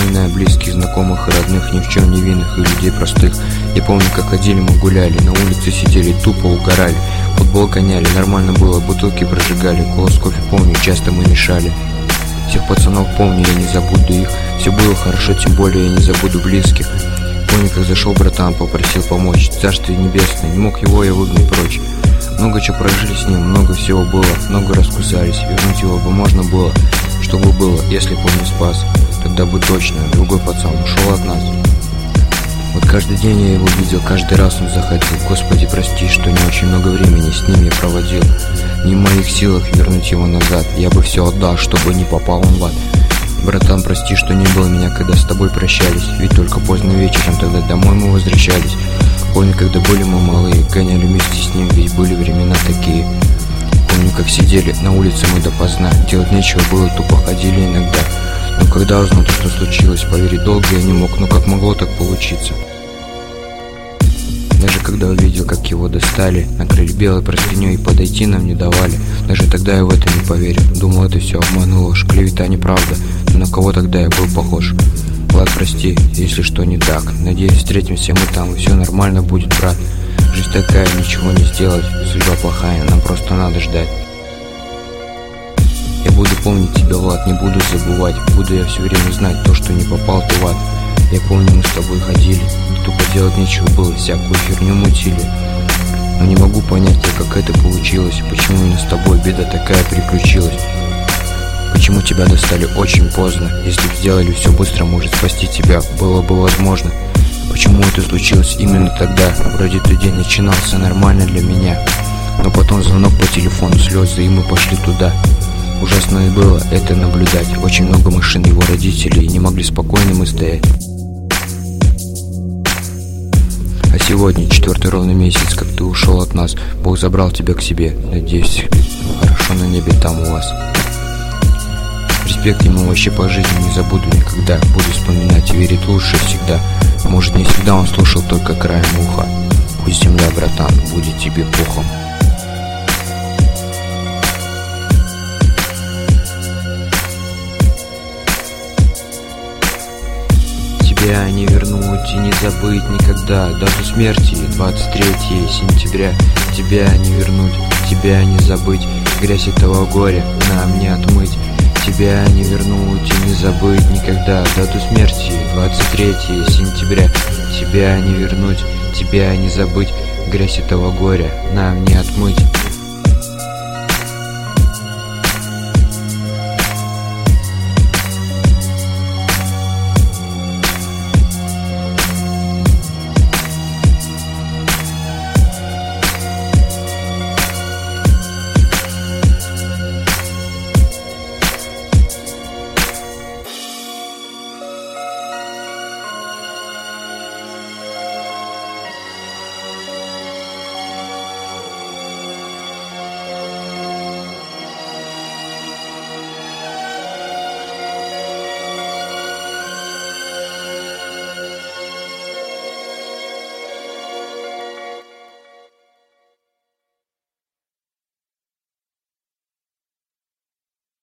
вспоминая близких, знакомых и родных, ни в чем не винных и людей простых. Я помню, как ходили мы гуляли, на улице сидели, тупо угорали, футбол гоняли, нормально было, бутылки прожигали, голос кофе помню, часто мы мешали. Всех пацанов помню, я не забуду их, все было хорошо, тем более я не забуду близких. Помню, как зашел братан, попросил помочь, царствие небесное, не мог его я выгнать прочь. Много чего прожили с ним, много всего было, много раскусались, вернуть его бы можно было. Что бы было, если бы он не спас, тогда бы точно другой пацан ушел от нас. Вот каждый день я его видел, каждый раз он заходил. Господи, прости, что не очень много времени с ним я проводил. Не в моих силах вернуть его назад, я бы все отдал, чтобы не попал он в ад. Братан, прости, что не было меня, когда с тобой прощались, ведь только поздно вечером тогда домой мы возвращались. Помню, когда были мы малые, гоняли вместе с ним, ведь были времена такие. Помню, как сидели на улице мы допоздна, делать нечего было, тупо ходили иногда. Но когда узнал то, что случилось, поверить долго я не мог, но как могло так получиться? Даже когда увидел, как его достали, накрыли белой простыней и подойти нам не давали, даже тогда я в это не поверил. Думал, это все обман, ложь, клевета, неправда. Но на кого тогда я был похож? Влад, прости, если что не так. Надеюсь, встретимся мы там, и все нормально будет, брат. Жизнь такая, ничего не сделать, судьба плохая, нам просто надо ждать. Я буду помнить тебя, Влад, не буду забывать. Буду я все время знать то, что не попал ты в ад. Я помню, мы с тобой ходили, тупо делать нечего было, всякую херню мутили. Но не могу понять я, как это получилось, почему именно с тобой беда такая приключилась. Почему тебя достали очень поздно? Если бы сделали все быстро, может спасти тебя было бы возможно. Почему это случилось именно тогда? Вроде тот день начинался нормально для меня, но потом звонок по телефону, слезы, и мы пошли туда. Ужасно и было это наблюдать. Очень много машин его родителей, и не могли спокойно мы стоять. А сегодня 4-й ровно месяц, как ты ушел от нас. Бог забрал тебя к себе. Надеюсь, хорошо на небе там у вас. Респект ему вообще по жизни не забуду никогда. Буду вспоминать и верить лучше всегда. Может, не всегда он слушал только краем уха. Пусть земля, братан, будет тебе пухом. Тебя не вернуть и не забыть никогда. Дату смерти 23 сентября. Тебя не вернуть, тебя не забыть. Грязь этого горя нам не отмыть. Тебя не вернуть и не забыть никогда. Дату смерти 23 сентября. Тебя не вернуть, тебя не забыть. Грязь этого горя нам не отмыть.